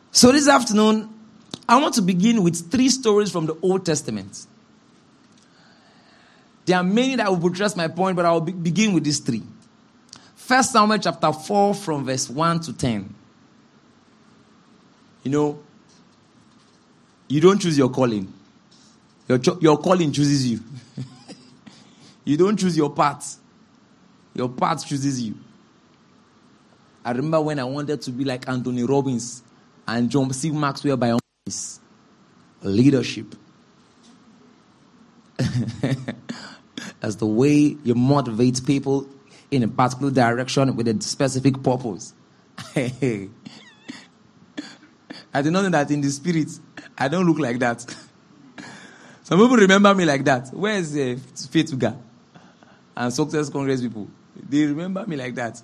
So this afternoon, I want to begin with 3 stories from the Old Testament. There are many that will buttress my point, but I will begin with these 3. 1 Samuel chapter 4 from verse 1 to 10. You know, you don't choose your calling. Your calling chooses you. You don't choose your path. Your path chooses you. I remember when I wanted to be like Anthony Robbins and John C. Maxwell by office. Leadership. That's the way you motivate people in a particular direction with a specific purpose. I did not know that in the spirit, I don't look like that. Some people remember me like that. Where is Faith God and Success Congress people? They remember me like that.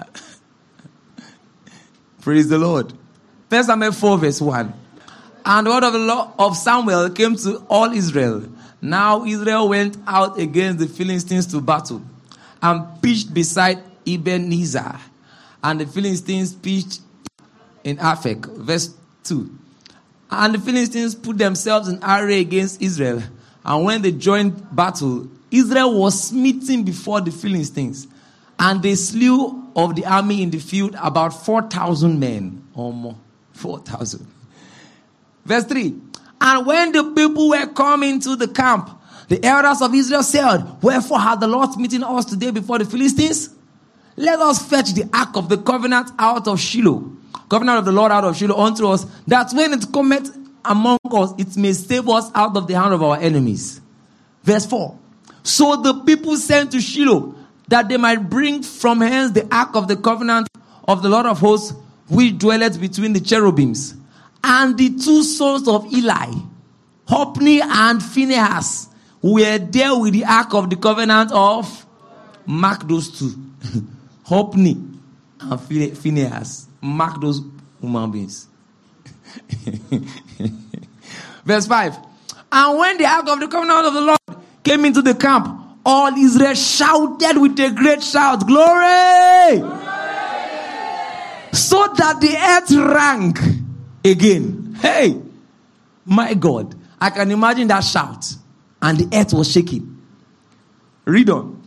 Praise the Lord. 1 Samuel 4 verse 1. And the word of the Lord of Samuel came to all Israel. Now Israel went out against the Philistines to battle and pitched beside Ebenezer. And the Philistines pitched in Aphek. Verse 2. And the Philistines put themselves in array against Israel. And when they joined battle, Israel was smitten before the Philistines. And they slew of the army in the field about 4,000 men or more. 4,000. Verse 3. And when the people were coming to the camp, the elders of Israel said, wherefore hath the Lord smitten us today before the Philistines? Let us fetch the ark of the covenant out of Shiloh. Covenant of the Lord out of Shiloh unto us, that when it cometh among us, it may save us out of the hand of our enemies. Verse 4. So the people sent to Shiloh, that they might bring from hence the ark of the covenant of the Lord of hosts, which dwelleth between the cherubims. And the 2 sons of Eli, Hophni and Phinehas, were there with the ark of the covenant of, mark those 2, Hophni and Phinehas. Mark those human beings. Verse 5. And when the ark of the covenant of the Lord came into the camp, all Israel shouted with a great shout, Glory! Glory! So that the earth rang again. Hey, my God. I can imagine that shout. And the earth was shaking. Read on.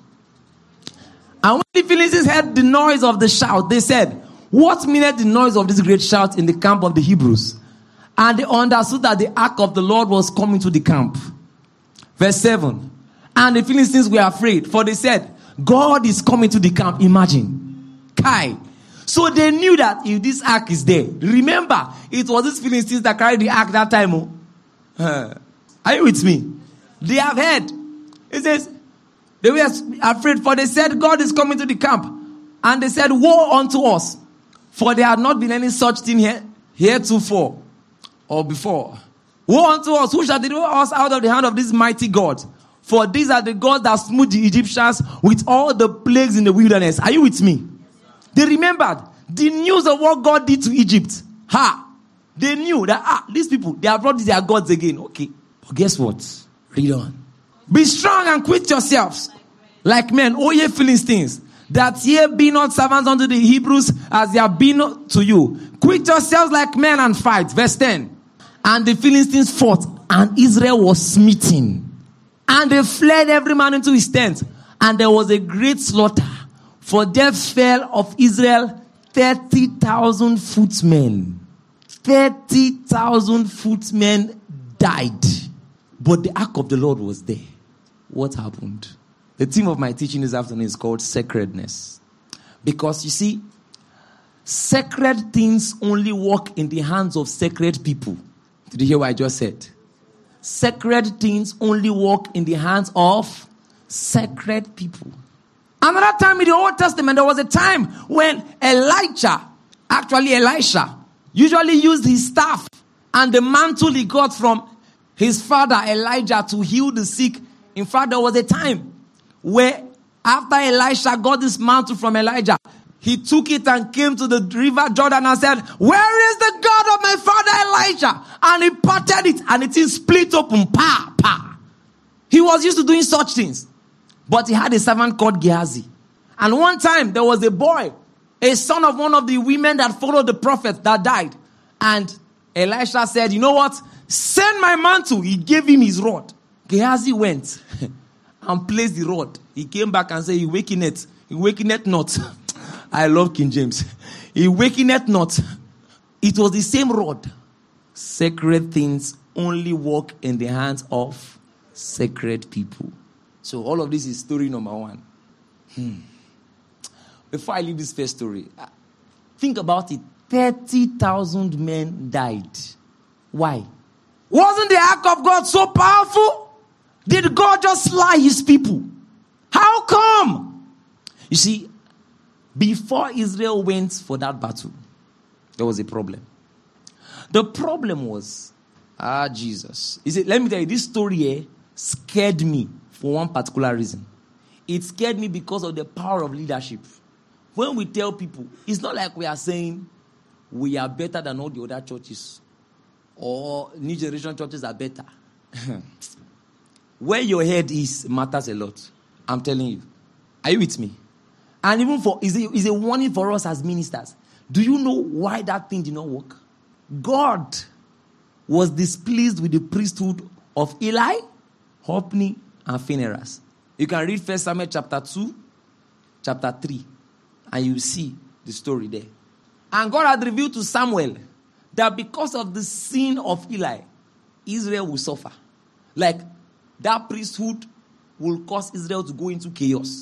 And when the Philistines heard the noise of the shout, they said, what meaneth the noise of this great shout in the camp of the Hebrews? And they understood that the ark of the Lord was coming to the camp. Verse 7. And the Philistines were afraid, for they said, God is coming to the camp. Imagine. Kai. So they knew that if this ark is there, remember, it was these Philistines that carried the ark that time. Are you with me? They have heard. It says, they were afraid, for they said, God is coming to the camp. And they said, woe unto us, for there had not been any such thing heretofore or before. Woe unto us, who shall deliver us out of the hand of this mighty God? For these are the gods that smote the Egyptians with all the plagues in the wilderness. Are you with me? They remembered the news of what God did to Egypt. They knew that, these people, they have brought their gods again. Okay. But guess what? Read on. Be strong and quit yourselves, like men, O ye Philistines, that ye be not servants unto the Hebrews as they have been to you. Quit yourselves like men and fight. Verse 10. And the Philistines fought, and Israel was smitten. And they fled every man into his tent. And there was a great slaughter. For there fell of Israel 30,000 footmen. 30,000 footmen died. But the ark of the Lord was there. What happened? The theme of my teaching this afternoon is called sacredness. Because you see, sacred things only work in the hands of sacred people. Did you hear what I just said? Sacred things only work in the hands of sacred people. Another time in the Old Testament, there was a time when Elisha usually used his staff and the mantle he got from his father Elijah to heal the sick. In fact, there was a time where after Elisha got this mantle from Elijah, he took it and came to the river Jordan and said, where is the God of my father Elijah? And he parted it and it is split open. He was used to doing such things. But he had a servant called Gehazi. And one time there was a boy, a son of one of the women that followed the prophet that died. And Elisha said, you know what? Send my mantle. He gave him his rod. Gehazi went and placed the rod. He came back and said, he wakeneth not. I love King James. He wakeneth not. It was the same rod. Sacred things only work in the hands of sacred people. So all of this is story number one. Before I leave this first story, think about it. 30,000 men died. Why? Wasn't the ark of God so powerful? Did God just lie his people? How come? You see, before Israel went for that battle, there was a problem. The problem was, Jesus. You see, let me tell you, this story here scared me for one particular reason. It scared me because of the power of leadership. When we tell people, it's not like we are saying we are better than all the other churches or new generation churches are better. Where your head is matters a lot. I'm telling you. Are you with me? And even is a warning for us as ministers. Do you know why that thing did not work? God was displeased with the priesthood of Eli, Hophni, and Phinehas. You can read 1 Samuel chapter 2, chapter 3, and you will see the story there. And God had revealed to Samuel that because of the sin of Eli, Israel will suffer. Like, that priesthood will cause Israel to go into chaos.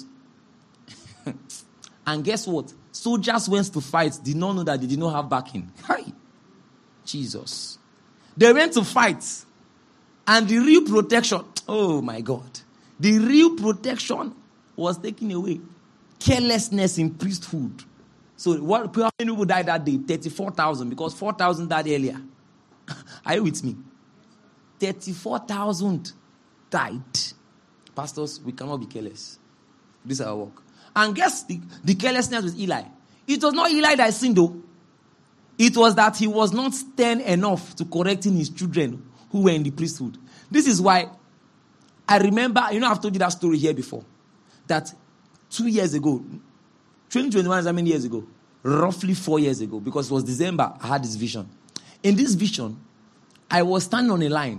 And guess what? Soldiers went to fight, did not know that they did not have backing. Hi. Jesus. They went to fight. And the real protection, oh my God. The real protection was taken away. Carelessness in priesthood. So how many people died that day? 34,000, because 4,000 died earlier. Are you with me? 34,000 died. Pastors, we cannot be careless. This is our work. And guess the carelessness with Eli. It was not Eli that sinned though. It was that he was not stern enough to correcting his children who were in the priesthood. This is why I remember, I've told you that story here before. That 2 years ago, 2021 is how many years ago? Roughly 4 years ago, because it was December, I had this vision. In this vision, I was standing on a line.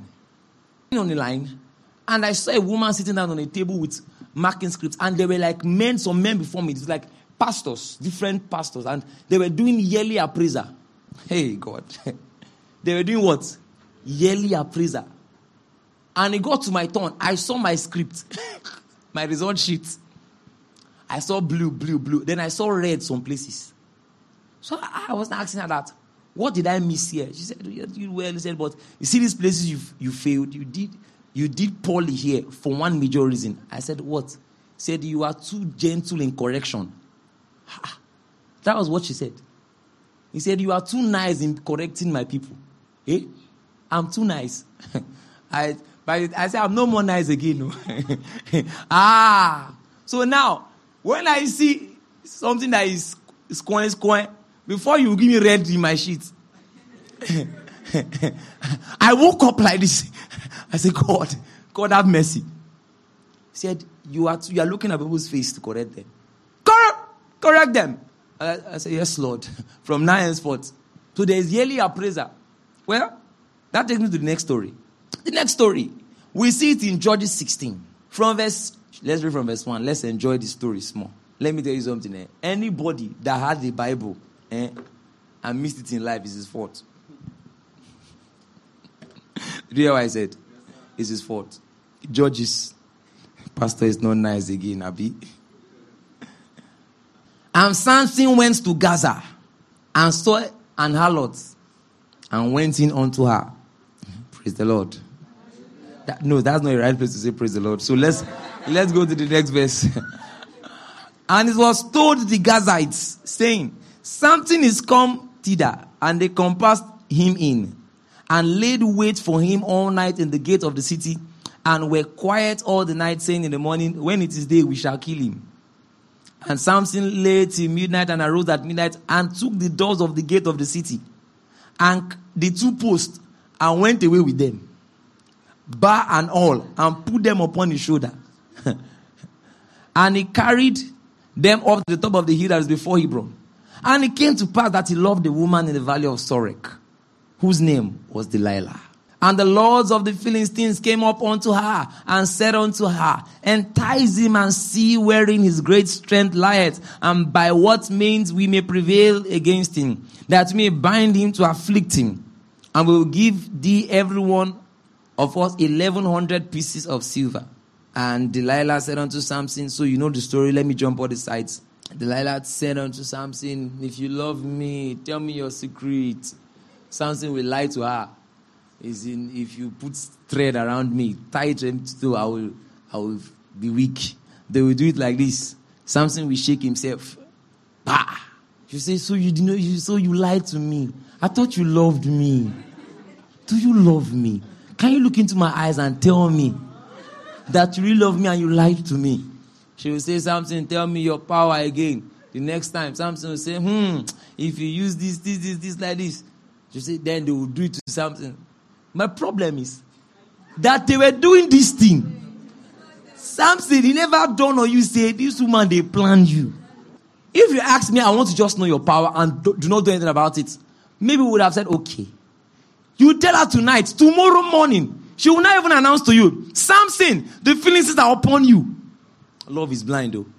And I saw a woman sitting down on a table with marking scripts. And there were like some men before me. It was like pastors, different pastors. And they were doing yearly appraiser. Hey, God. They were doing what? Yearly appraiser. And it got to my turn. I saw my script. My result sheet. I saw blue. Then I saw red some places. So I was asking her that. What did I miss here? She said, you well. He said, but you see these places you failed. You did poorly here for one major reason. I said, what? She said, you are too gentle in correction. That was what she said. He said, you are too nice in correcting my people. Eh? I'm too nice. I said, I'm no more nice again. So now, when I see something that is square, before you give me red in my sheet, I woke up like this. I said, God have mercy. He said, you are looking at people's face to correct them. Correct them. I said, yes, Lord. From now henceforth. So there is yearly appraiser. Well, that takes me to the next story. The next story, we see it in Judges 16. Let's read from verse 1. Let's enjoy the story small. Let me tell you something. Anybody that had the Bible and missed it in life is his fault. Do you hear what I said? It's his fault. Judges. Pastor is not nice again, Abi. And Samson went to Gaza and saw an harlot and went in unto her. Praise the Lord. That's not the right place to say praise the Lord. So let's go to the next verse. And it was told the Gazites, saying, something is come thither, and they compassed him in, and laid wait for him all night in the gate of the city, and were quiet all the night, saying in the morning, when it is day, we shall kill him. And Samson lay till midnight, and arose at midnight, and took the doors of the gate of the city, and the two posts, and went away with them, bar and all, and put them upon his shoulder. And he carried them up to the top of the hill that is before Hebron. And it came to pass that he loved the woman in the valley of Sorek. whose name was Delilah. And the lords of the Philistines came up unto her and said unto her, entice him and see wherein his great strength lieth, and by what means we may prevail against him, that we may bind him to afflict him. And we will give thee every one of us 1,100 pieces of silver. And Delilah said unto Samson, so you know the story, let me jump all the sides. Delilah said unto Samson, if you love me, tell me your secret. Samson will lie to her. If you put thread around me, tie it to, I will be weak. They will do it like this. Samson will shake himself. Bah! You say, so you lied to me. I thought you loved me. Do you love me? Can you look into my eyes and tell me that you really love me and you lied to me? She will say, Samson, tell me your power again. The next time, Samson will say, if you use this like this. She say, then they will do it to Samson. My problem is that they were doing this thing. Samson, he never dawned on you, say, this woman, they planned you. If you ask me, I want to just know your power and do not do anything about it, maybe we would have said, okay. You tell her tonight, tomorrow morning, she will not even announce to you, Samson, the feelings are upon you. Love is blind though.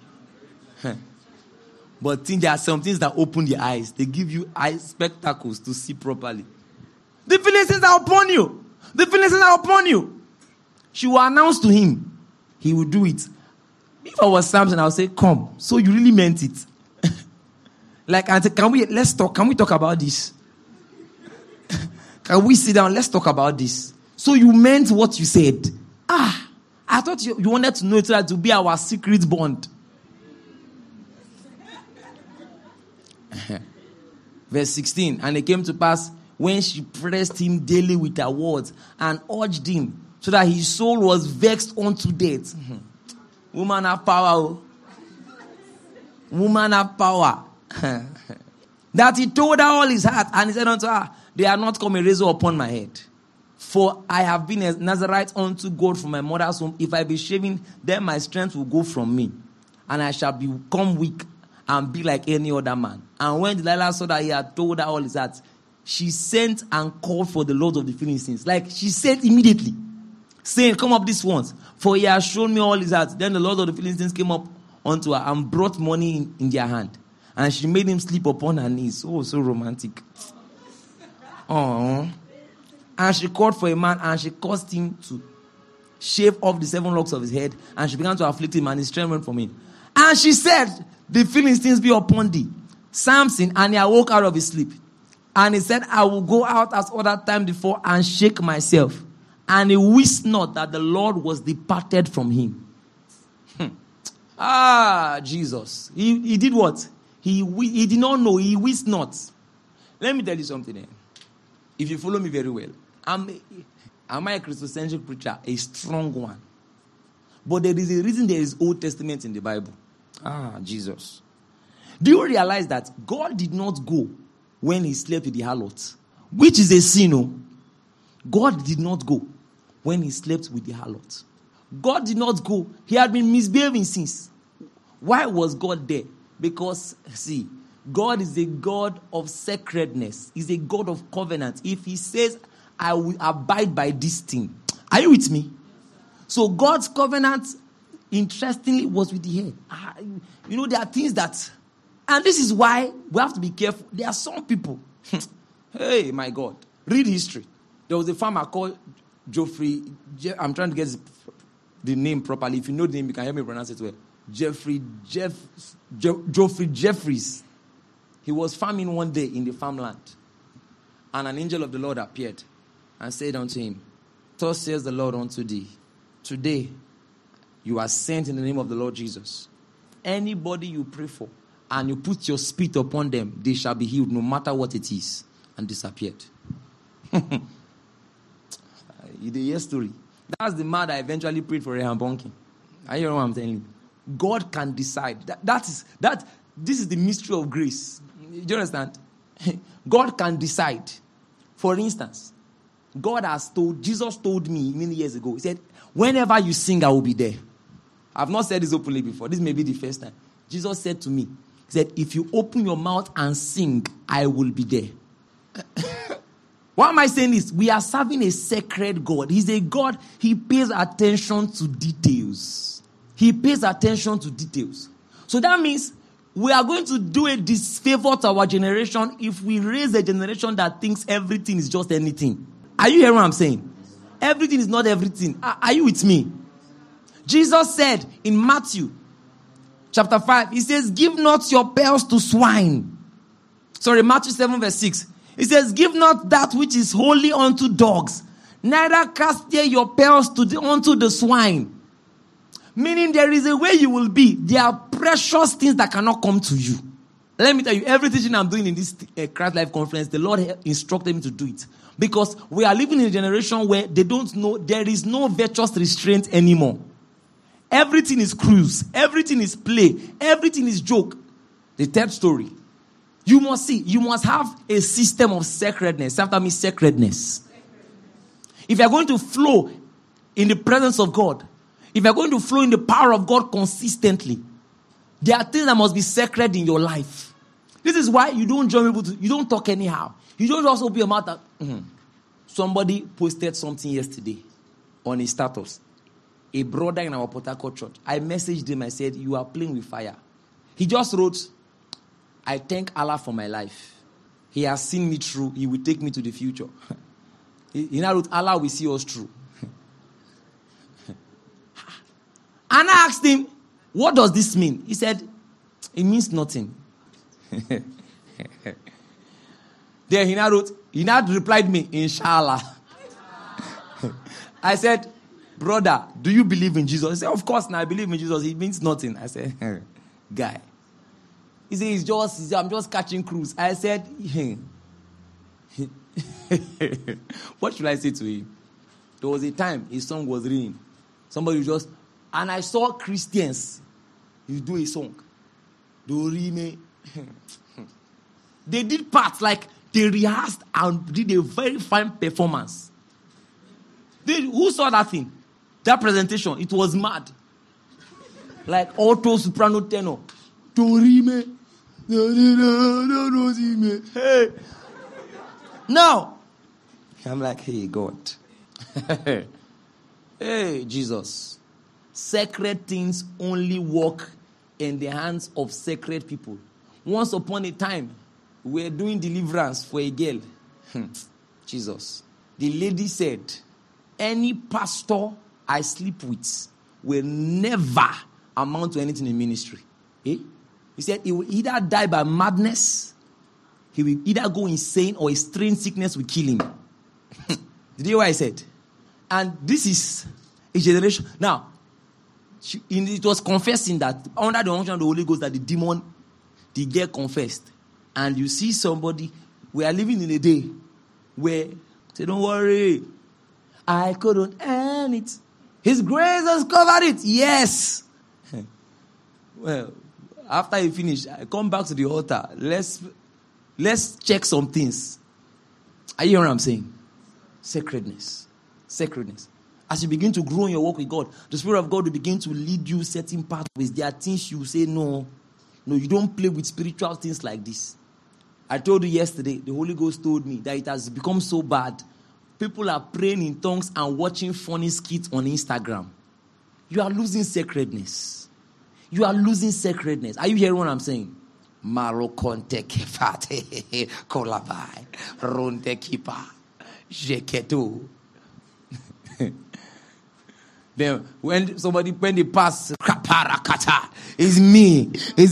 But there are some things that open the eyes. They give you eye spectacles to see properly. The feelings are upon you. The feelings are upon you. She will announce to him. He will do it. If I was Samson, I would say, come. So you really meant it. Like, Auntie, let's talk. Can we talk about this? Can we sit down? Let's talk about this. So you meant what you said. I thought you wanted to know it so that to be our secret bond. Verse 16. And it came to pass when she pressed him daily with her words and urged him so that his soul was vexed unto death. Woman have power. Woman have power. That he told her all his heart, and he said unto her, they are not come a razor upon my head. For I have been a Nazarite unto God from my mother's womb. If I be shaven, then my strength will go from me, and I shall become weak and be like any other man. And when Delilah saw that he had told her all his heart, she sent and called for the lords of the Philistines. Like she said immediately, saying, come up this once, for he has shown me all his heart. Then the lords of the Philistines came up unto her and brought money in their hand. And she made him sleep upon her knees. Oh, so romantic. Oh. And she called for a man, and she caused him to shave off the 7 locks of his head. And she began to afflict him, and his strength went from him. And she said, the Philistines be upon thee, Samson. And he awoke out of his sleep. And he said, I will go out as other time before and shake myself. And he wist not that the Lord was departed from him. Jesus. He did what? He did not know. He wist not. Let me tell you something. If you follow me very well, am I a Christocentric preacher? A strong one. But there is a reason there is Old Testament in the Bible. Jesus. Do you realize that God did not go when he slept with the harlot? Which is a sin. God did not go when he slept with the harlot. God did not go. He had been misbehaving since. Why was God there? Because, see, God is a God of sacredness. He's a God of covenant. If he says, I will abide by this thing. Are you with me? So God's covenant, interestingly, was with the head. There are things that, and this is why we have to be careful. There are some people, hey, my God, read history. There was a farmer called Geoffrey, I'm trying to get the name properly. If you know the name, you can help me pronounce it well. Geoffrey Jeffries. He was farming one day in the farmland. And an angel of the Lord appeared and said unto him, thus says the Lord unto thee, today you are sent in the name of the Lord Jesus. Anybody you pray for and you put your spit upon them, they shall be healed no matter what it is. And disappeared. The year story. That's the man that eventually prayed for Reham Bonking. I hear what I'm telling you. God can decide. This is the mystery of grace. Do you understand? God can decide. For instance, Jesus told me many years ago, he said, whenever you sing, I will be there. I've not said this openly before. This may be the first time. Jesus said to me, he said, if you open your mouth and sing, I will be there. Why am I saying this? We are serving a sacred God. He's a God. He pays attention to details. He pays attention to details. So that means we are going to do a disfavor to our generation if we raise a generation that thinks everything is just anything. Are you hearing what I'm saying? Everything is not everything. Are you with me? Jesus said in Matthew chapter 5, he says, give not your pearls to swine. Sorry, Matthew 7 verse 6. He says, give not that which is holy unto dogs, neither cast ye your pearls unto the swine. Meaning there is a way you will be. There are precious things that cannot come to you. Let me tell you, every teaching I'm doing in this Christ Life Conference, the Lord instructed me to do it. Because we are living in a generation where they don't know, there is no virtuous restraint anymore. Everything is cruise. Everything is play. Everything is joke. The third story. You must have a system of sacredness. After me, sacredness. If you're going to flow in the presence of God, if you're going to flow in the power of God consistently, there are things that must be sacred in your life. This is why you don't join people you don't talk anyhow. You don't just open your mouth that, Somebody posted something yesterday on his status. A brother in our Port Harcourt church. I messaged him. I said, you are playing with fire. He just wrote, I thank Allah for my life. He has seen me through. He will take me to the future. He now wrote, Allah will see us through. And I asked him, what does this mean? He said, it means nothing. Then he now replied me, Inshallah. I said, brother, do you believe in Jesus? He said, of course, now I believe in Jesus. It means nothing. I said, guy. He said, I'm just catching cruise. I said, what should I say to him? There was a time his song was reading. Somebody and I saw Christians, you do a song. Dorime. They did parts like they rehearsed and did a very fine performance. Who saw that thing? That presentation, it was mad. Like alto, soprano, tenor. Dorime. Hey. Now, I'm like, hey, God. Hey, Jesus. Sacred things only work in the hands of sacred people. Once upon a time, we were doing deliverance for a girl. Jesus. The lady said, any pastor I sleep with will never amount to anything in ministry. Eh? He said he will either die by madness, he will either go insane, or a strange sickness will kill him. Did you hear what I said? And this is a generation. Now, it was confessing that under the unction of the Holy Ghost that the girl confessed. And you see somebody, we are living in a day where, say, don't worry, I couldn't earn it. His grace has covered it. Yes. Well, after you finish, I come back to the altar. Let's check some things. Are you hearing what I'm saying? Sacredness. Sacredness. As you begin to grow in your walk with God, the Spirit of God will begin to lead you certain pathways. There are things you say, no, you don't play with spiritual things like this. I told you yesterday, the Holy Ghost told me that it has become so bad. People are praying in tongues and watching funny skits on Instagram. You are losing sacredness. You are losing sacredness. Are you hearing what I'm saying? Marokonte kefate kolabai ronte kipa jeketu. Then when they pass, parakata, it's me.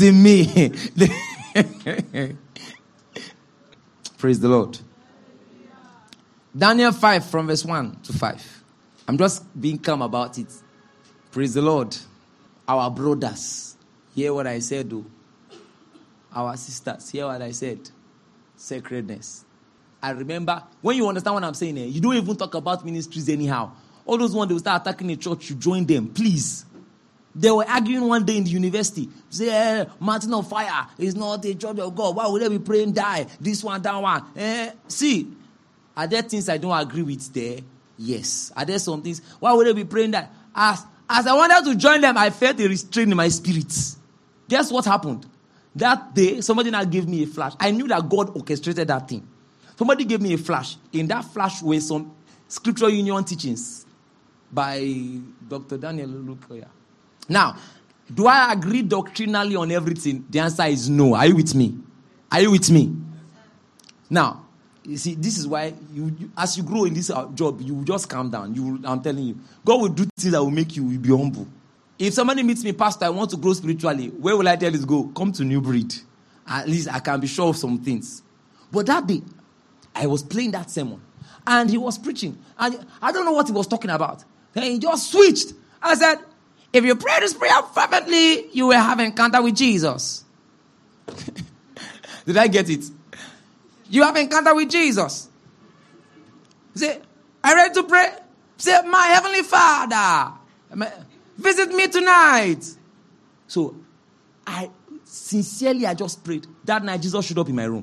Praise the Lord. Daniel 5 from verse 1 to 5. I'm just being calm about it. Praise the Lord. Our brothers, hear what I said, though. Our sisters, hear what I said. Sacredness. I remember, when you understand what I'm saying here, you don't even talk about ministries anyhow. All those ones, they will start attacking the church, you join them, please. They were arguing one day in the university. Say, Mountain of Fire is not a church of God. Why would they be praying, die? This one, that one. See, are there things I don't agree with there? Yes. Are there some things? Why would they be praying, die? As I wanted to join them, I felt a restraint in my spirit. Guess what happened? That day, somebody now gave me a flash. I knew that God orchestrated that thing. Somebody gave me a flash. In that flash were some scriptural union teachings by Dr. Daniel Lukoya. Now, do I agree doctrinally on everything? The answer is no. Are you with me? Are you with me? Now, you see, this is why as you grow in this job, you will just calm down. I'm telling you. God will do things that will make you be humble. If somebody meets me, Pastor, I want to grow spiritually, where will I tell this go? Come to New Breed. At least I can be sure of some things. But that day, I was playing that sermon. And he was preaching. And I don't know what he was talking about. Then he just switched. I said, if you pray this prayer fervently, you will have an encounter with Jesus. Did I get it? You have an encounter with Jesus. Say, are you ready to pray? Say, my heavenly Father, visit me tonight. So, I just prayed. That night, Jesus showed up in my room.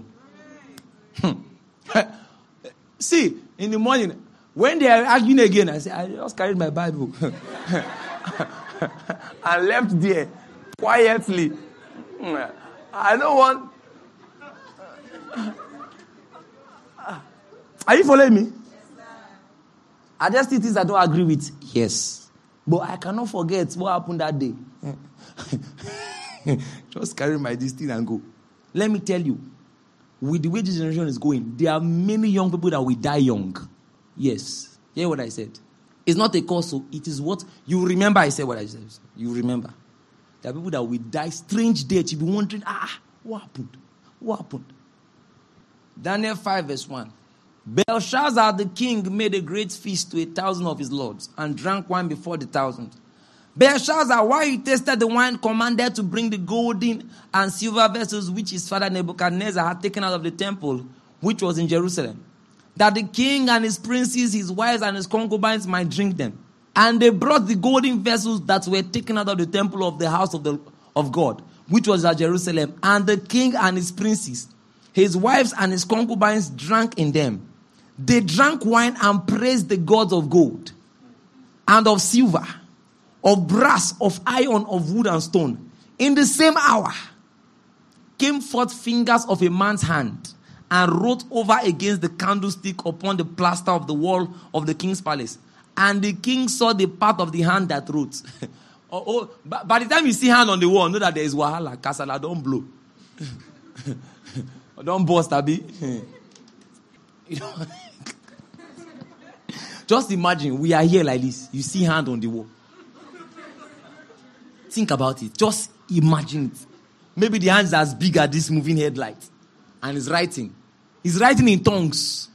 See, in the morning, when they are arguing again, I said, I just carried my Bible. I left there quietly. I don't want... Are you following me? Are there still things I don't agree with? Yes. But I cannot forget what happened that day. Just carry my this thing and go. Let me tell you, with the way this generation is going, there are many young people that will die young. Yes. Hear what I said. It's not a cause, so it is what you remember. I said what I said. You remember. There are people that will die strange death. You'll be wondering, what happened? What happened? Daniel 5 verse 1. Belshazzar the king made a great feast to 1,000 of his lords and drank wine before the 1,000. Belshazzar, while he tasted the wine, commanded to bring the golden and silver vessels which his father Nebuchadnezzar had taken out of the temple, which was in Jerusalem, that the king and his princes, his wives and his concubines might drink them. And they brought the golden vessels that were taken out of the temple of the house of God, which was at Jerusalem. And the king and his princes, his wives and his concubines drank in them. They drank wine and praised the gods of gold and of silver, of brass, of iron, of wood and stone. In the same hour came forth fingers of a man's hand and wrote over against the candlestick upon the plaster of the wall of the king's palace. And the king saw the part of the hand that wrote. By the time you see hand on the wall, know that there is wahala. Kasala, don't blow. Don't bust, Abi. Just imagine, we are here like this. You see hand on the wall. Think about it. Just imagine it. Maybe the hand is as big as this moving headlight. And he's writing. He's writing in tongues.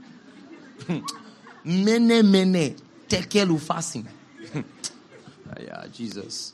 Mene, tekel ufasin. Yeah, Jesus.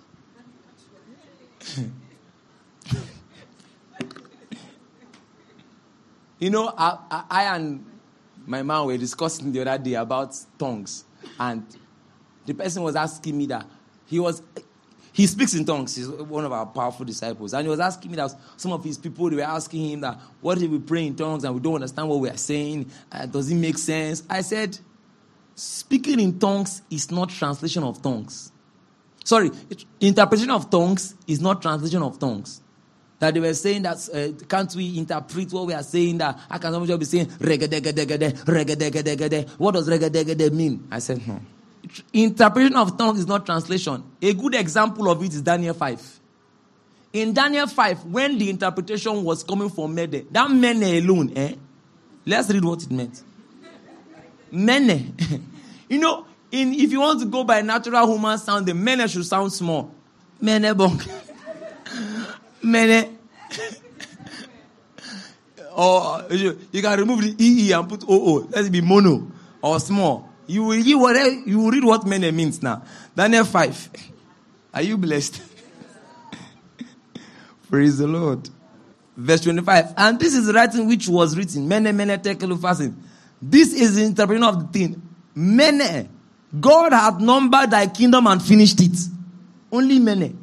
You know, I and my mom were discussing the other day about tongues. And the person was asking me that he speaks in tongues. He's one of our powerful disciples. And he was asking me that some of his people, they were asking him that, what if we pray in tongues and we don't understand what we are saying? Does it make sense? I said, speaking in tongues is not translation of tongues. Sorry, interpretation of tongues is not translation of tongues. That they were saying that, can't we interpret what we are saying? That how can somebody be saying, regadegade, regadegade? What does regadegade mean? I said, Interpretation of tongues is not translation. A good example of it is Daniel 5. In Daniel 5, when the interpretation was coming from Mene, that Mene alone, let's read what it meant. Mene. You know, if you want to go by natural human sound, the Mene should sound small. Mene bonk. Mene. Or you can remove the EE and put OO. Let it be mono or small. You will read what Mene means now. Daniel 5. Are you blessed? Praise the Lord. Verse 25. And this is the writing which was written. Mene, tekel ufasin. This is the interpretation of the thing. Mene. God had numbered thy kingdom and finished it. Only Mene.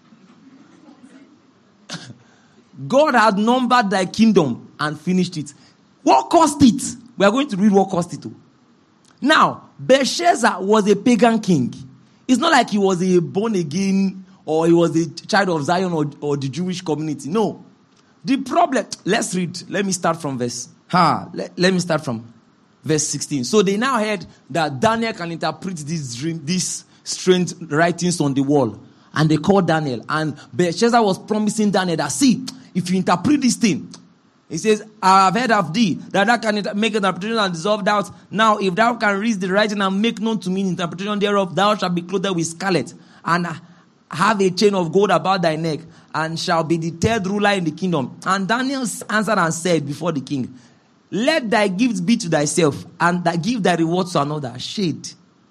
God had numbered thy kingdom and finished it. What caused it? We are going to read what caused it. Now, Belshazzar was a pagan king. It's not like he was a born again or he was a child of Zion or the Jewish community. No. The problem, let's read. Let me start from verse. Let me start from verse 16. So they now heard that Daniel can interpret this dream, these strange writings on the wall. And they called Daniel. And Belshazzar was promising Daniel that, see, if you interpret this thing, he says, I have heard of thee, that thou can make an interpretation and dissolve doubt. Now, if thou can read the writing and make known to me the interpretation thereof, thou shalt be clothed with scarlet, and have a chain of gold about thy neck, and shall be the third ruler in the kingdom. And Daniel answered and said before the king, let thy gifts be to thyself, and thy give thy reward to another. Shade.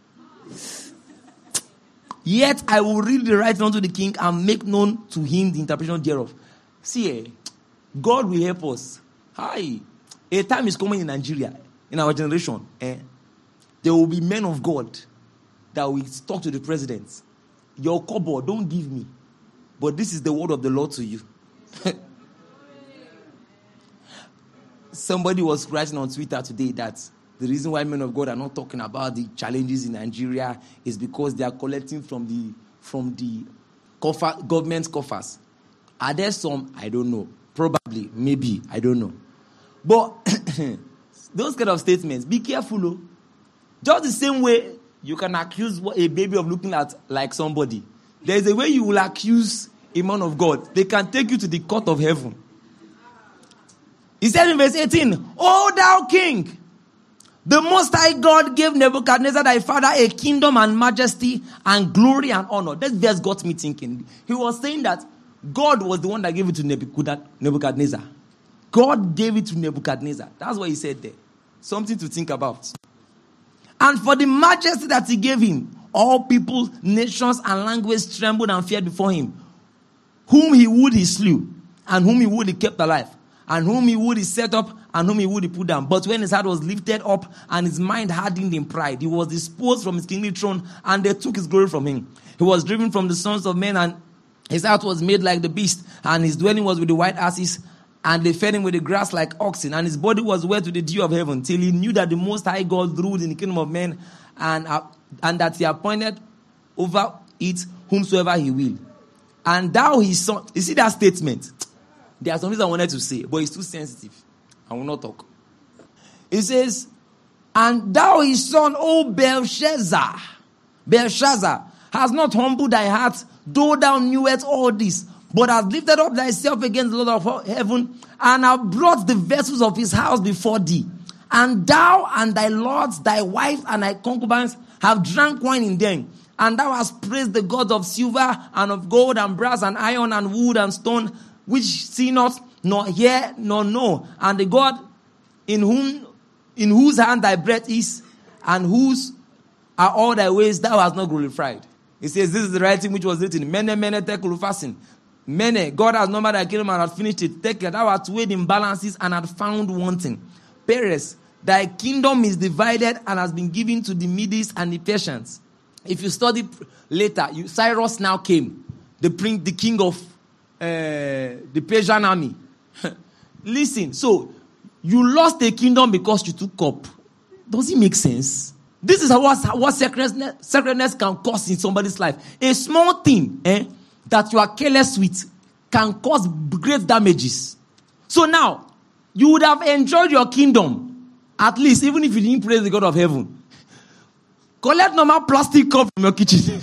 Yet I will read the writing unto the king, and make known to him the interpretation thereof. See, God will help us. Hi. A time is coming in Nigeria, in our generation. There will be men of God that will talk to the president. Your kobo, don't give me. But this is the word of the Lord to you. Somebody was writing on Twitter today that the reason why men of God are not talking about the challenges in Nigeria is because they are collecting from the government coffers. Are there some? I don't know. Probably, maybe, I don't know. But those kind of statements, be careful. Oh. Just the same way you can accuse a baby of looking like somebody. There is a way you will accuse a man of God. They can take you to the court of heaven. He said in verse 18, O thou king, the Most High God gave Nebuchadnezzar thy father a kingdom and majesty and glory and honor. That verse got me thinking. He was saying that God was the one that gave it to Nebuchadnezzar. God gave it to Nebuchadnezzar. That's what he said there. Something to think about. And for the majesty that he gave him, all people, nations, and languages trembled and feared before him. Whom he would, he slew. And whom he would, he kept alive. And whom he would, he set up. And whom he would, he put down. But when his heart was lifted up and his mind hardened in pride, he was disposed from his kingly throne, and they took his glory from him. He was driven from the sons of men, and his heart was made like the beast, and his dwelling was with the white asses, and they fed him with the grass like oxen, and his body was wet with the dew of heaven, till he knew that the Most High God ruled in the kingdom of men, and that he appointed over it whomsoever he will. And thou his son, you see that statement? There are some things I wanted to say, but it's too sensitive. I will not talk. It says, and thou his son, O Belshazzar, has not humbled thy heart, though thou knewest all this, but hast lifted up thyself against the Lord of heaven, and have brought the vessels of his house before thee. And thou and thy lords, thy wife and thy concubines have drank wine in them. And thou hast praised the gods of silver and of gold and brass and iron and wood and stone, which see not, nor hear, nor know. And the God in whose hand thy breath is, and whose are all thy ways, thou hast not glorified. He says, this is the writing which was written. Mene, tekel ufasin. Mene, God has numbered thy kingdom and has finished it. Tekel, thou hast weighed in balances and hast found wanting. Peres, thy kingdom is divided and has been given to the Medes and the Persians. If you study later, Cyrus now came, the king of the Persian army. Listen, so you lost a kingdom because you took up. Does it make sense? This is what sacredness can cause in somebody's life. A small thing that you are careless with can cause great damages. So now, you would have enjoyed your kingdom, at least, even if you didn't praise the God of heaven. Collect normal plastic cup from your kitchen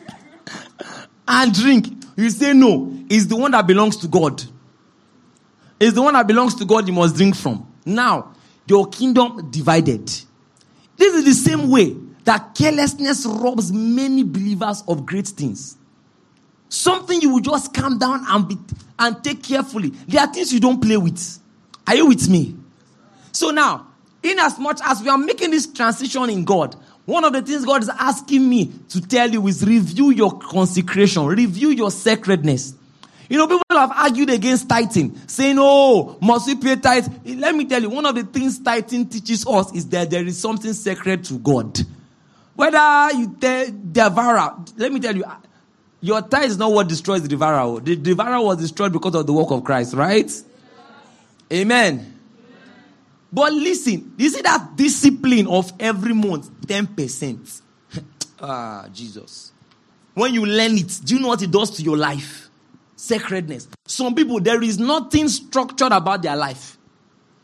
and drink. You say no, it's the one that belongs to God. It's the one that belongs to God you must drink from. Now, your kingdom divided. This is the same way that carelessness robs many believers of great things. Something you will just calm down and take carefully. There are things you don't play with. Are you with me? So now, in as much as we are making this transition in God, one of the things God is asking me to tell you is review your consecration, review your sacredness. You know, people have argued against tithing, saying, oh, must we pay tithe? Let me tell you, one of the things tithing teaches us is that there is something sacred to God. Whether you devourer, let me tell you, your tithe is not what destroys the devourer. The devourer was destroyed because of the work of Christ, right? Yes. Amen. But listen, you see that discipline of every month, 10%. Jesus. When you learn it, do you know what it does to your life? Sacredness. Some people, there is nothing structured about their life.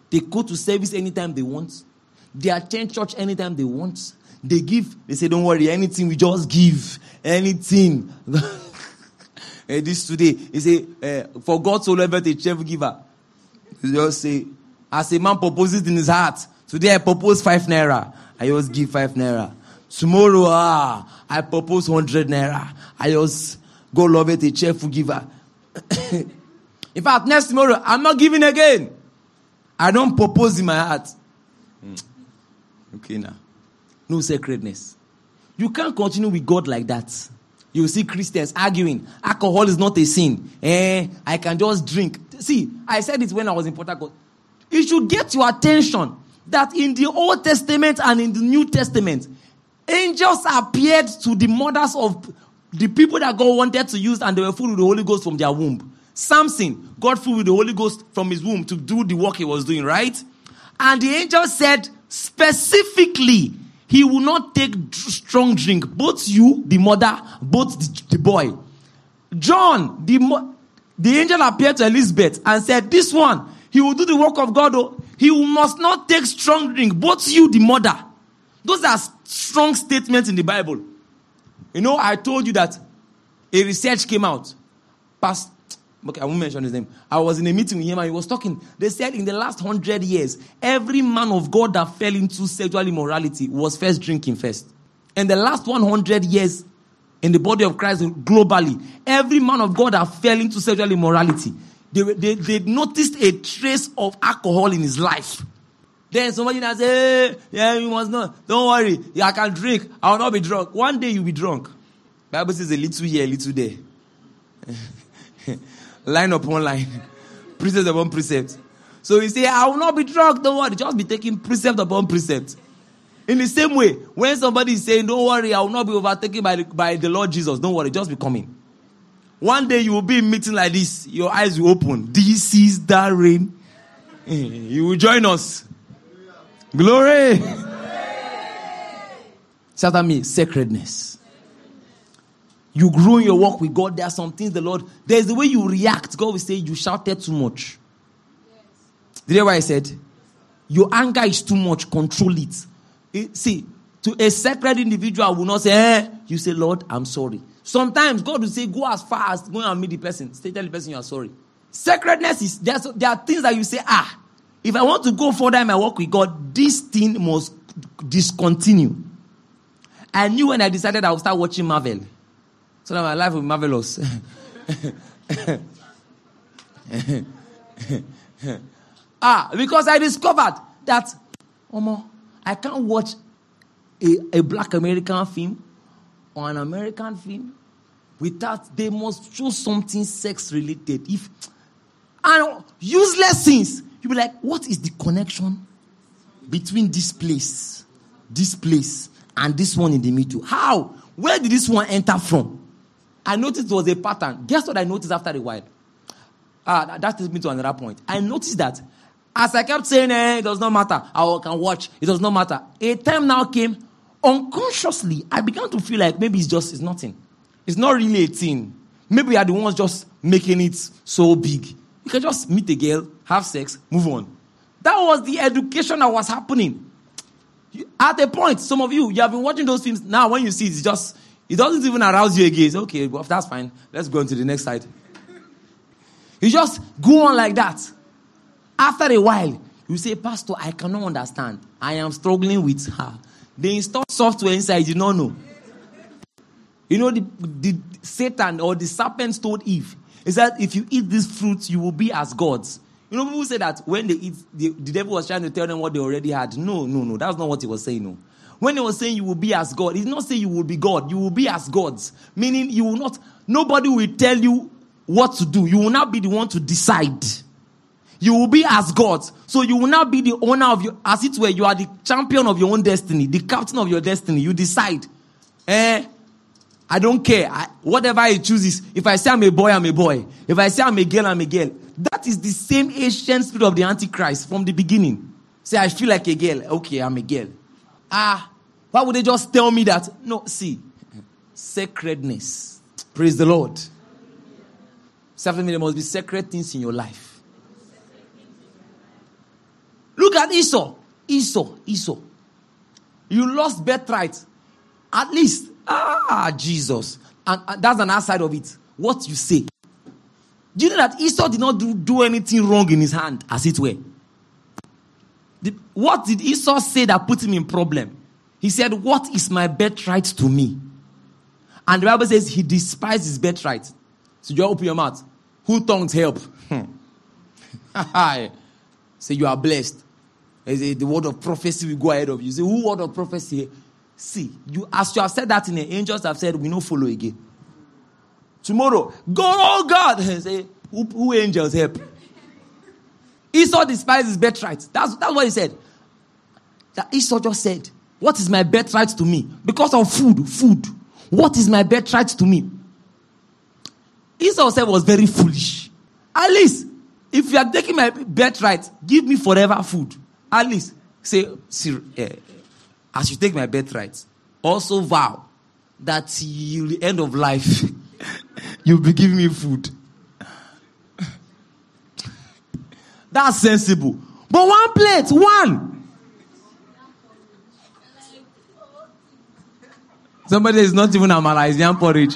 They go to service anytime they want. They attend church anytime they want. They give. They say, don't worry, anything, we just give. Anything. This today, he say, for God so loved a cheerful giver. You just say, as a man proposes in his heart, today I propose 5 naira. I just give 5 naira. Tomorrow, I propose 100 naira. I just go love it a cheerful giver. In fact, next tomorrow, I'm not giving again. I don't propose in my heart. Okay now. No sacredness. You can't continue with God like that. You see Christians arguing. Alcohol is not a sin. I can just drink. See, I said it when I was in Port Harcourt. It should get your attention that in the Old Testament and in the New Testament, angels appeared to the mothers of the people that God wanted to use, and they were filled with the Holy Ghost from their womb. Samson got filled with the Holy Ghost from his womb to do the work he was doing, right? And the angel said specifically, he will not take strong drink. Both you, the mother, both the boy. John, the angel appeared to Elizabeth and said, this one, he will do the work of God. He must not take strong drink. Both you, the mother. Those are strong statements in the Bible. You know, I told you that a research came out. Okay, I won't mention his name. I was in a meeting with him and he was talking. They said in the last 100 years, every man of God that fell into sexual immorality was first drinking first. In the last 100 years, in the body of Christ globally, every man of God that fell into sexual immorality, they noticed a trace of alcohol in his life. Then somebody now say, yeah, you must not. Don't worry, I can drink. I will not be drunk. One day you'll be drunk. Bible says a little here, a little there. Line upon line. Precept upon precept. So you say, I will not be drunk, don't worry. Just be taking precept upon precept. In the same way, when somebody is saying, don't worry, I will not be overtaken by the Lord Jesus, don't worry, just be coming. One day you will be in meeting like this, your eyes will open. This is the rain. You will join us. Glory. Say after me, sacredness. You grow in your walk with God. There are some things the Lord, there's the way you react. God will say, you shouted too much. Yes. Did you hear what I said? Your anger is too much. Control it. See, to a sacred individual will not say, you say, Lord, I'm sorry. Sometimes God will say, go as far as go and meet the person. Tell the person you are sorry. Sacredness is, there are things that you say, if I want to go further in my walk with God, this thing must discontinue. I knew when I decided I would start watching Marvel. So that my life will be marvelous. Because I discovered that I can't watch a black American film or an American film without they must show something sex related. And useless things. You'll be like, what is the connection between this place, and this one in the middle? How? Where did this one enter from? I noticed it was a pattern. Guess what I noticed after a while? That takes me to another point. I noticed that as I kept saying, it does not matter. I can watch. It does not matter. A time now came, unconsciously, I began to feel like maybe it's nothing. It's not really a thing. Maybe we are the ones just making it so big. You can just meet a girl, have sex, move on. That was the education that was happening. At a point, some of you have been watching those films. Now, when you see it, it doesn't even arouse you again. Okay, well, that's fine. Let's go on to the next side. You just go on like that. After a while, you say, Pastor, I cannot understand. I am struggling with her. They installed software inside, you don't know. You know, the Satan or the serpent told Eve, he said, if you eat this fruit, you will be as gods. You know, people say that when they eat, the devil was trying to tell them what they already had. No. That's not what he was saying, no. When he was saying you will be as God, he's not saying you will be God. You will be as gods. Meaning you will not, nobody will tell you what to do. You will not be the one to decide. You will be as gods. So you will not be the owner of your, as it were, you are the champion of your own destiny, the captain of your destiny. You decide. I don't care. Whatever he chooses. If I say I'm a boy, I'm a boy. If I say I'm a girl, I'm a girl. That is the same ancient spirit of the Antichrist from the beginning. Say, I feel like a girl. Okay, I'm a girl. Why would they just tell me that? No, see. Sacredness. Praise the Lord. Certainly there must be sacred things in your life. at Esau. Esau. You lost birthright. At least. Jesus. And that's another side of it. What you say. Do you know that Esau did not do anything wrong in his hand, as it were? What did Esau say that put him in problem? He said, what is my birthright to me? And the Bible says he despised his birthright. So you open your mouth. Who tongues help? Say you are blessed. The word of prophecy will go ahead of you. Say, who word of prophecy? See, as you have said that in the angels have said, we don't follow again. Tomorrow, God, oh God. Say, who angels help? Esau despised his birthright. That's what he said. That Esau just said, what is my birthright to me? Because of food. What is my birthright to me? Esau said was very foolish. At least, if you are taking my birthright, give me forever food. At least, say, as you take my birthright, also vow that till the end of life, you'll be giving me food. That's sensible. But one plate, one. Somebody is not even a Malaysian porridge.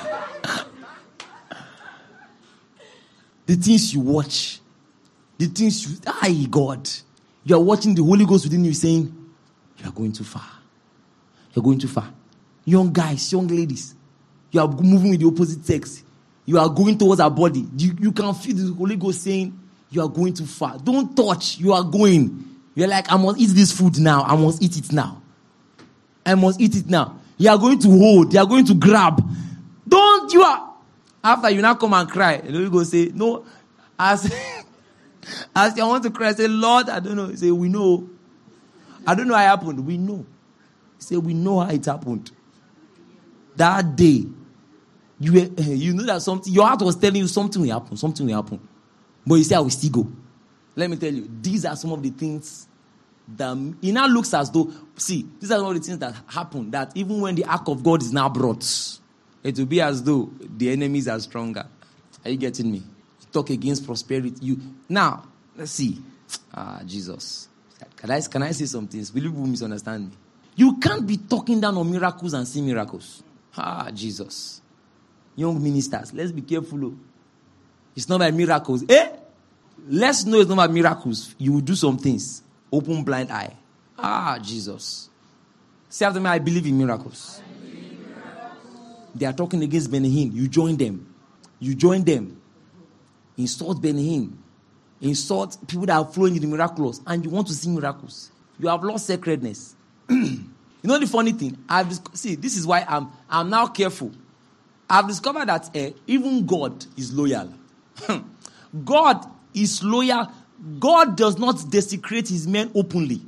The things you watch. The things you... God. You are watching the Holy Ghost within you saying, you are going too far. You're going too far. Young guys, young ladies. You are moving with the opposite sex. You are going towards our body. You can feel the Holy Ghost saying, you are going too far. Don't touch. You are going. You're like, I must eat this food now. I must eat it now. I must eat it now. You are going to hold. You are going to grab. Don't. You are. After you now come and cry, the Holy Ghost say, no. As you want to cry, say, Lord, I don't know. He say, we know. I don't know how it happened. We know. He say, we know how it happened. That day, you know that something, your heart was telling you something will happen. Something will happen. But you say, I will still go. Let me tell you, these are some of the things that it now looks as though, see, these are some of the things that happen, that even when the ark of God is now brought, it will be as though the enemies are stronger. Are you getting me? Talk against prosperity. Now, let's see. Jesus. Can I say some things? Will you misunderstand me? You can't be talking down on miracles and see miracles. Jesus. Young ministers, let's be careful. It's not by miracles. Let's know it's not by miracles. You will do some things. Open blind eye. Jesus. Say after me, I believe in miracles. They are talking against Benny Hinn. You join them. Insult Benny Hinn. Insult people that are flowing in the miraculous. And you want to see miracles. You have lost sacredness. You know the funny thing? This is why I'm now careful. I've discovered that even God is loyal. God is loyal. God does not desecrate his men openly.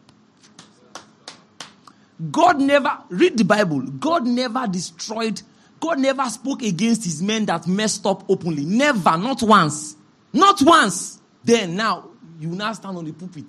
God never, read the Bible, God never spoke against his men that messed up openly. Never, not once. Not once. Then now, you now stand on the pulpit.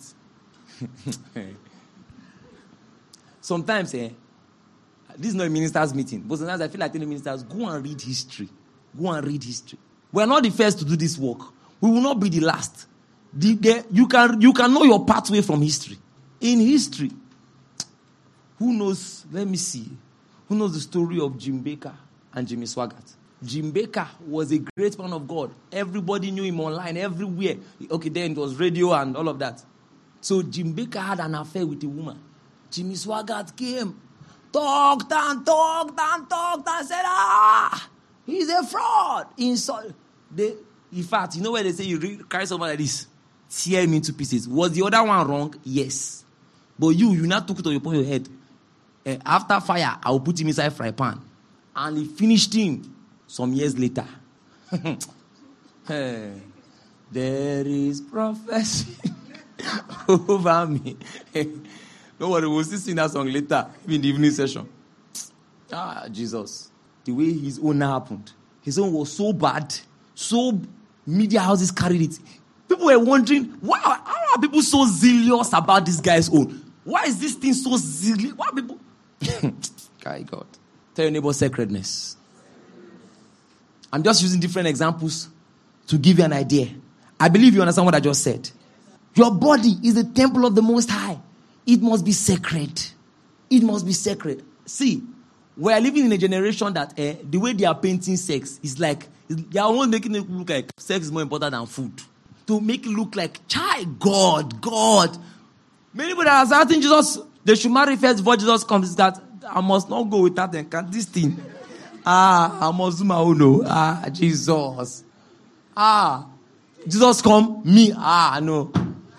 Sometimes, this is not a minister's meeting, but sometimes I feel like telling ministers, go and read history. Go and read history. We're not the first to do this work. We will not be the last. You can know your pathway from history. In history, who knows, let me see, who knows the story of Jim Baker and Jimmy Swaggart? Jim Baker was a great man of God. Everybody knew him online, everywhere. Okay, then it was radio and all of that. So Jim Baker had an affair with a woman. Jimmy Swaggart came, talked and said, he's a fraud. In fact, you know where they say you carry someone like this, tear him into pieces. Was the other one wrong? Yes. But you now took it upon your head. After fire, I will put him inside fry pan. And he finished him some years later. There is prophecy over me. Don't worry, we'll still sing that song later in the evening session. Jesus. The way his own happened. His own was so bad. So media houses carried it. People were wondering, how are people so zealous about this guy's own? Why is this thing so zealous? Why are people... God. Tell your neighbor sacredness. I'm just using different examples to give you an idea. I believe you understand what I just said. Your body is the temple of the Most High. It must be sacred. It must be sacred. See, we are living in a generation that the way they are painting sex is like, they are almost making it look like sex is more important than food. To make it look like, God. Many people that are asking Jesus, they should marry first before Jesus comes. Is that I must not go without them. This thing. I must do my own. No. Jesus. Jesus come, me. No.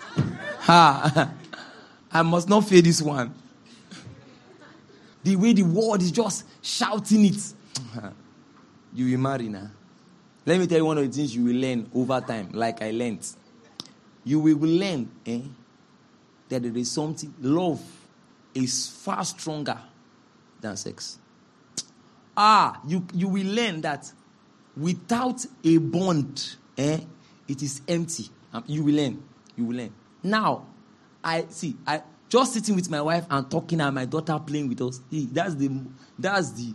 I must not fear this one. The way the world is just shouting it. You will marry now. Let me tell you one of the things you will learn over time, like I learned. You will learn that there is something. Love is far stronger than sex. You will learn that without a bond, it is empty. You will learn. Now, I just sitting with my wife and talking and my daughter playing with us. That's the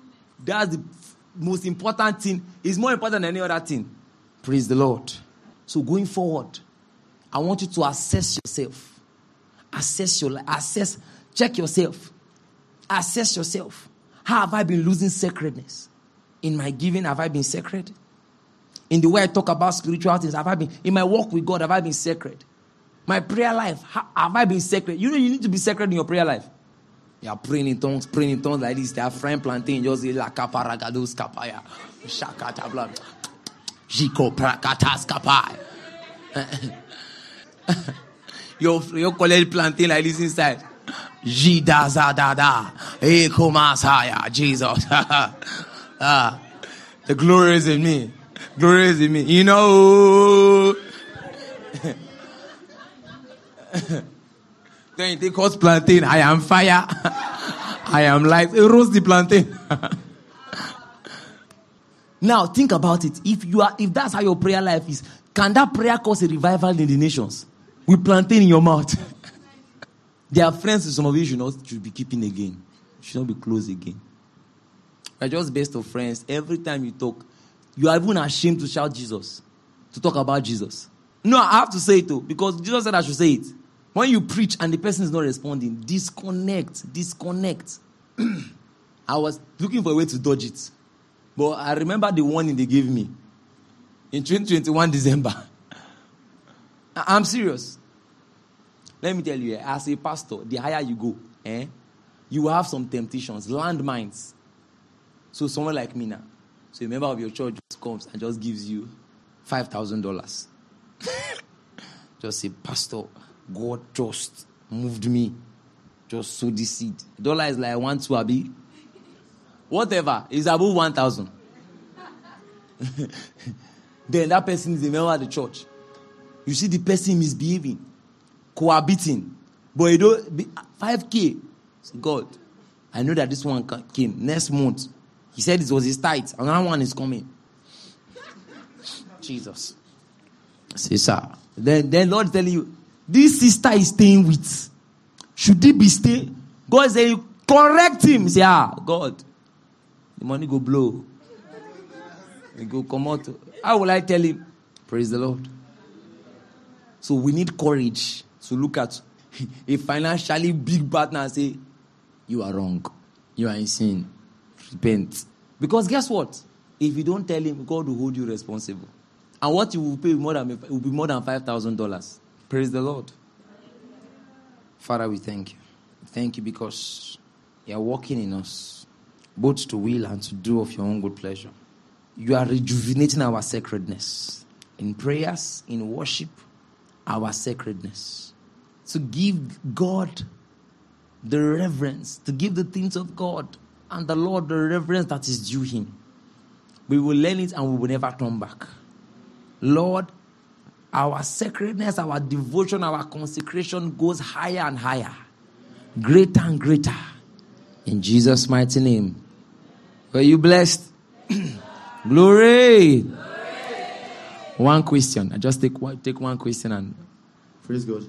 most important thing. It's more important than any other thing. Praise the Lord. So going forward, I want you to assess yourself. Assess your life. Check yourself. Assess yourself. How have I been losing sacredness? In my giving, have I been sacred? In the way I talk about spiritual things, have I been? In my walk with God, have I been sacred? My prayer life, have I been sacred? You know you need to be sacred in your prayer life. You are praying in tongues like this. They are frying plantain. Just say la kaparagados kapaya. Shakata blah. Jiko prakatas kapaya. You collect plantain like this inside. Jida zadada. Eko masaya. Jesus. The glory is in me. Glory is in me. You know. Then you take hot plantain. I am fire. I am light. Roast the plantain. Now think about it. If that's how your prayer life is, can that prayer cause a revival in the nations? With plantain in your mouth. There are friends with some of you should be keeping again. You should not be close again. We're just best of friends. Every time you talk, you are even ashamed to shout Jesus. To talk about Jesus. No, I have to say it too. Because Jesus said I should say it. When you preach and the person is not responding, disconnect. I was looking for a way to dodge it. But I remember the warning they gave me. In 2021 December. I'm serious. Let me tell you, as a pastor, the higher you go, you will have some temptations, landmines. So someone like me now, so a member of your church just comes and just gives you $5,000. Just say, Pastor, God just moved me. Just sow this seed. Dollar is like 1, 2, abi. Whatever. It's above 1,000. Then that person is a member of the church. You see the person misbehaving, cohabiting. But you don't, 5K. Say, God, I know that this one came next month. He said it was his tithe. Another one is coming. Jesus. Say, sir. Then Lord telling you, this sister is staying with. Should he be staying? God say, correct him. Say, God. The money go blow. It go come out. How will I tell him? Praise the Lord. So we need courage to look at a financially big partner and say, you are wrong. You are in sin. Repent. Because guess what? If you don't tell him, God will hold you responsible. And what you will pay will be more than $5,000. Praise the Lord. Father, we thank you. Thank you because you are working in us, both to will and to do of your own good pleasure. You are rejuvenating our sacredness in prayers, in worship, our sacredness. To give God the reverence, to give the things of God and the Lord the reverence that is due him. We will learn it and we will never turn back. Lord, our sacredness, our devotion, our consecration goes higher and higher, greater and greater. In Jesus' mighty name. Were you blessed? Glory. One question. I just take one question and praise God.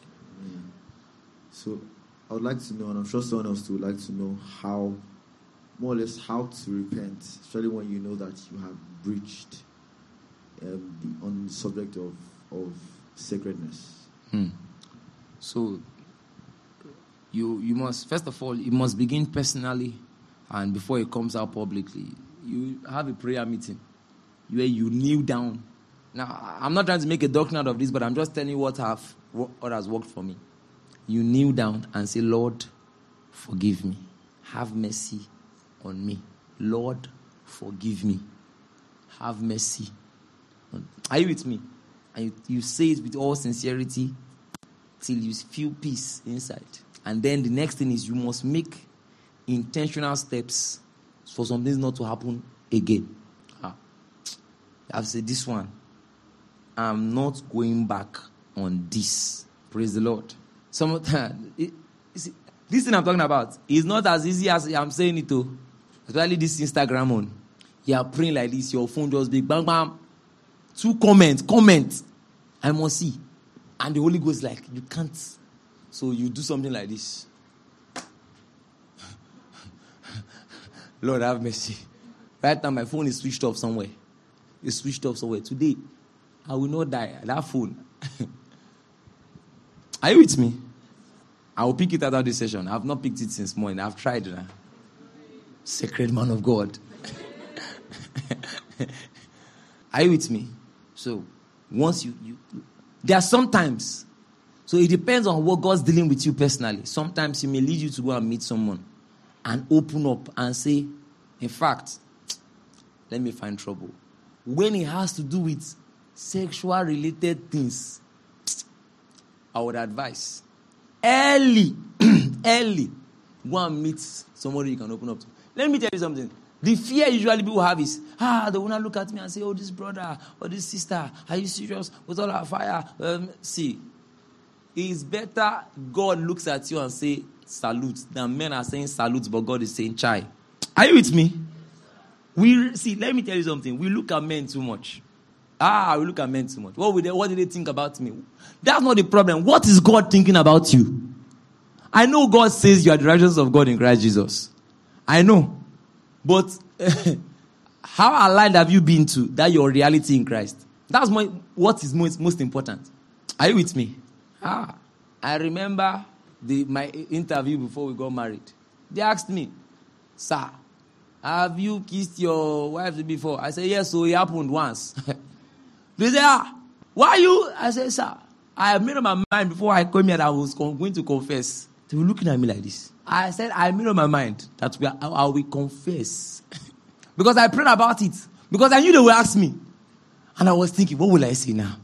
So I would like to know, and I'm sure someone else would like to know how, more or less, how to repent, especially when you know that you have breached on the subject of sacredness. So you must, first of all, you must begin personally, and before it comes out publicly, you have a prayer meeting where you kneel down. Now, I'm not trying to make a doctrine out of this, but I'm just telling you what has worked for me. You kneel down and say, Lord, forgive me. Have mercy on me. Lord, forgive me. Have mercy. Are you with me? And you say it with all sincerity till you feel peace inside. And then the next thing is you must make intentional steps for some things not to happen again. I've said this one. I'm not going back on this. Praise the Lord. This thing I'm talking about is not as easy as I'm saying it to. Especially this Instagram one. You are praying like this, your phone just big, bang, bang. 2 comment. I must see. And the Holy Ghost like, you can't. So you do something like this. Lord have mercy. Right now my phone is switched off somewhere. It's switched off somewhere. Today, I will not die. That phone. Are you with me? I will pick it out of this session. I have not picked it since morning. I've tried now. Sacred man of God. Are you with me? So, once you there are sometimes, so it depends on what God's dealing with you personally. Sometimes He may lead you to go and meet someone and open up and say, in fact, let me find trouble. When it has to do with sexual related things, I would advise early, go and meet somebody you can open up to. Let me tell you something. The fear usually people have is, they will not look at me and say, oh, this brother or this sister, are you serious with all our fire? See, it's better God looks at you and say salute than men are saying salute, but God is saying chai. Are you with me? Let me tell you something. We look at men too much. We look at men too much. What do they think about me? That's not the problem. What is God thinking about you? I know God says you are the righteousness of God in Christ Jesus. I know. But how aligned have you been to that your reality in Christ? That's what is most important. Are you with me? I remember my interview before we got married. They asked me, sir, have you kissed your wife before? I said, yes, so it happened once. They said, why you? I said, sir, I made up my mind before I came here that I was going to confess. They were looking at me like this. I said, I made up my mind that I will confess. Because I prayed about it. Because I knew they would ask me. And I was thinking, what will I say now?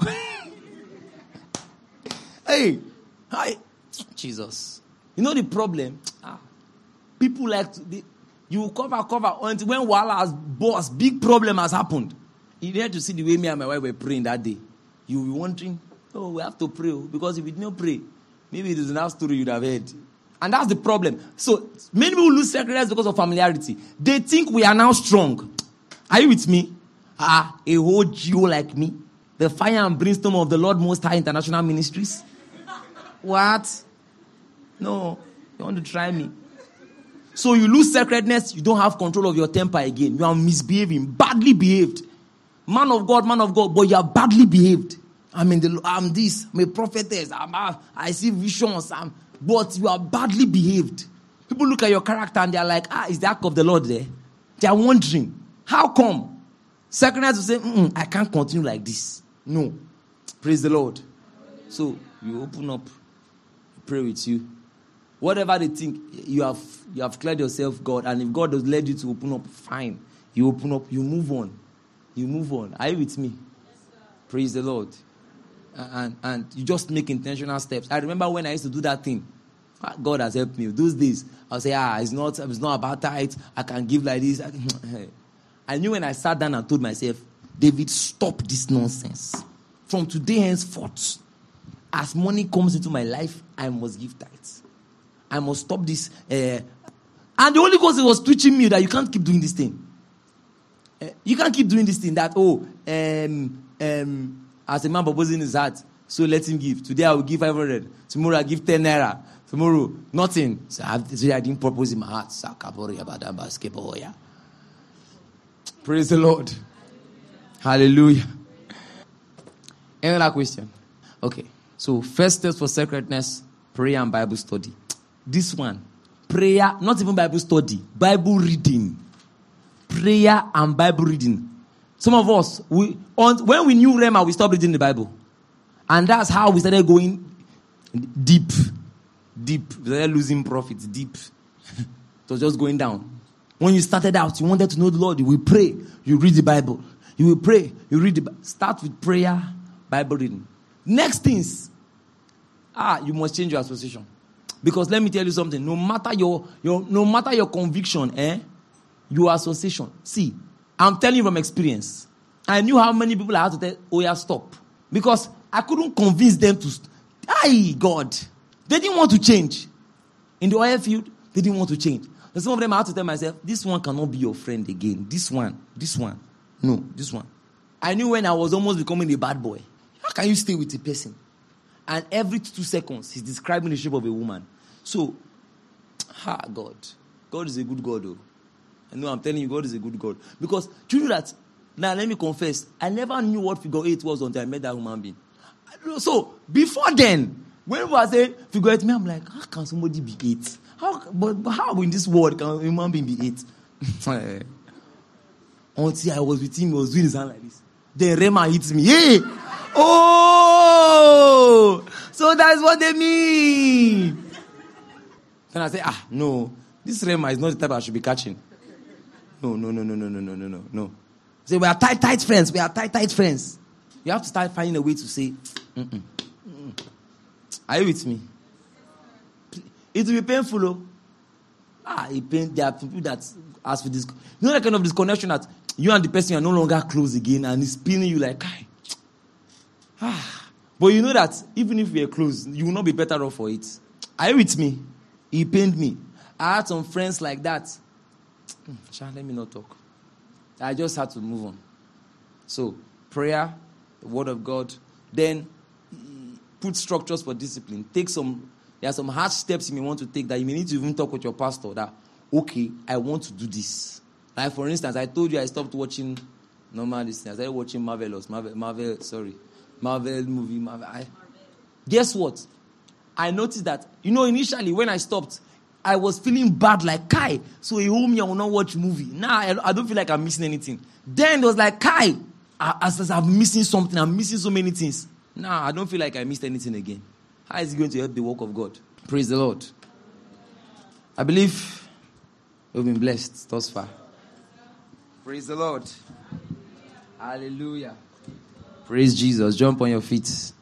Hey, hi, Jesus. You know the problem? People like you cover until when Wala has boss, big problem has happened. You had to see the way me and my wife were praying that day. You will be wondering, we have to pray. Because if we didn't pray, maybe it is another story you'd have heard. And that's the problem. So, many people lose secrets because of familiarity. They think we are now strong. Are you with me? A whole Geo like me. The fire and brimstone of the Lord Most High International Ministries. What? No. You want to try me? So you lose sacredness, you don't have control of your temper again. You are misbehaving, badly behaved. Man of God, but you are badly behaved. I'm this, I'm a prophetess, I see visions, but you are badly behaved. People look at your character and they are like, is the ark of the Lord there? They are wondering, how come? Sacredness will say, I can't continue like this. No. Praise the Lord. So you open up, pray with you. Whatever they think, you have cleared yourself, God, and if God has led you to open up, fine. You open up, you move on. You move on. Are you with me? Yes, praise the Lord. And you just make intentional steps. I remember when I used to do that thing. God has helped me. Those days, I'll say, it's not about tithe. I can give like this. I knew when I sat down and told myself, David, stop this nonsense. From today henceforth, as money comes into my life, I must give tithes. I must stop this. And the Holy Ghost was teaching me that you can't keep doing this thing. You can't keep doing this thing that, as a man proposing his heart, so let him give. Today I will give 500. Tomorrow I give 10 naira. Tomorrow, nothing. So I didn't propose in my heart. Praise the Lord. Hallelujah. Any other question? Okay. So, first steps for sacredness, prayer and Bible study. This one, prayer, not even Bible study, Bible reading. Prayer and Bible reading. Some of us, when we knew Rema, we stopped reading the Bible. And that's how we started going deep. Deep. We started losing profits, deep. It was just going down. When you started out, you wanted to know the Lord, you will pray, you read the Bible. You will pray, you read the Bible. Start with prayer, Bible reading. Next things, you must change your association. Because let me tell you something, no matter your conviction, your association. See, I'm telling you from experience. I knew how many people I had to tell, oh yeah, stop. Because I couldn't convince them to, God. They didn't want to change. In the oil field, they didn't want to change. And some of them I had to tell myself, this one cannot be your friend again. This one. No, this one. I knew when I was almost becoming a bad boy. How can you stay with a person? And every 2 seconds, he's describing the shape of a woman. So, God. God is a good God, though. I know I'm telling you, God is a good God. Because, do you know that, now let me confess, I never knew what figure 8 was until I met that human being. So, before then, when we were saying figure 8, I'm like, how can somebody be 8? How in this world can a human being be 8? Until I was with him, he was doing his hand like this. Then Rema hits me. Hey! Oh! So that's what they mean. Then I say, no. This Rema is not the type I should be catching. No. Say, we are tight friends. We are tight friends. You have to start finding a way to say, Are you with me? It will be painful, though. There are people that ask for this. You know that kind of disconnection that you and the person are no longer close again and it's pinning you like, But you know that even if we are close, you will not be better off for it. Are you with me? He pained me. I had some friends like that. Let me not talk. I just had to move on. So, prayer, the word of God, then put structures for discipline. There are some harsh steps you may want to take that you may need to even talk with your pastor that, okay, I want to do this. Like, for instance, I told you I stopped watching normal listening. I started watching Marvel movie. Guess what? I noticed that, initially when I stopped, I was feeling bad like, Kai, so he told me I will not watch movie. Now I don't feel like I'm missing anything. Then it was like, Kai, as I'm missing something, I'm missing so many things. Now I don't feel like I missed anything again. How is it going to help the work of God? Praise the Lord. I believe we've been blessed thus far. Praise the Lord. Hallelujah. Praise Jesus. Jump on your feet.